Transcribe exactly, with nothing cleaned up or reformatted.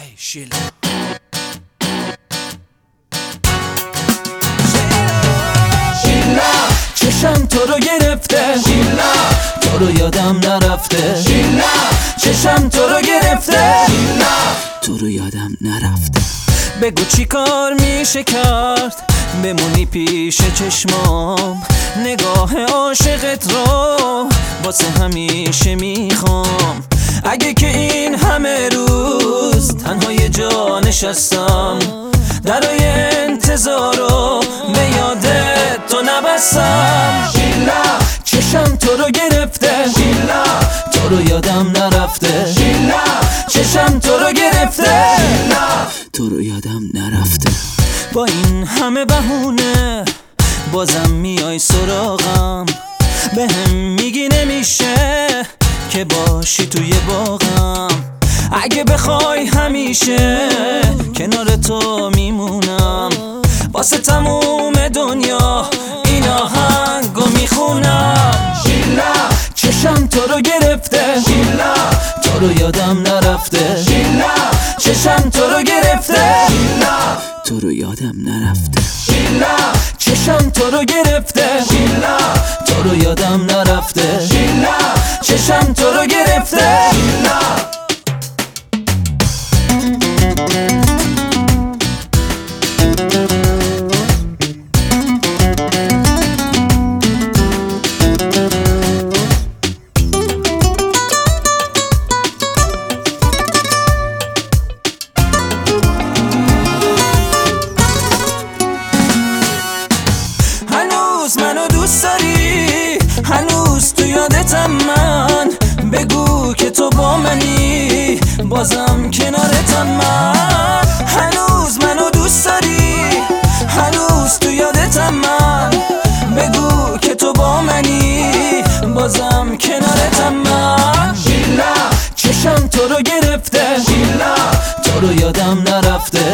ای شیلا شیلا چشم تو رو گرفته، شیلا تو رو یادم نرفته، شیلا چشم تو رو گرفته، شیلا تو رو یادم نرفته. بگو چی کار میشه کرد بمونی پیش چشمام، نگاه عاشقت رو واسه همیشه میخوام. اگه که این همه روز تنها یه جا نشستم، درای انتظارو به یادت تو نبستم. شیلا چشم تو رو گرفته، شیلا تو رو یادم نرفته، شیلا چشم تو رو گرفته، شیلا تو رو یادم نرفته. با این همه بهونه بازم میای سراغم، به هم میگی نمیشه که باشی توی باغم. اگه بخوای همیشه کنار تو میمونم، واسه تموم دنیا این آهنگو میخونم. شیلا چشم تو رو گرفته، شیلا تو رو یادم نرفته، شیلا چشم تو رو گرفته، شیلا تو رو یادم نرفته. شیلا چشم تو رو گرفته، شیلا تو رو یادم نرفته، شیلا چشم تو رو گرفته، شیلا منو دوست داری؟ هنوز تو یادتم من؟ بگو که تو با منی بازم کنارتم من. هنوز منو دوست داری؟ هنوز تو یادتم من؟ بگو که تو با منی بازم کنارتم من. شیلا چشم تو رو گرفته، شیلا تو رو یادم نرفته،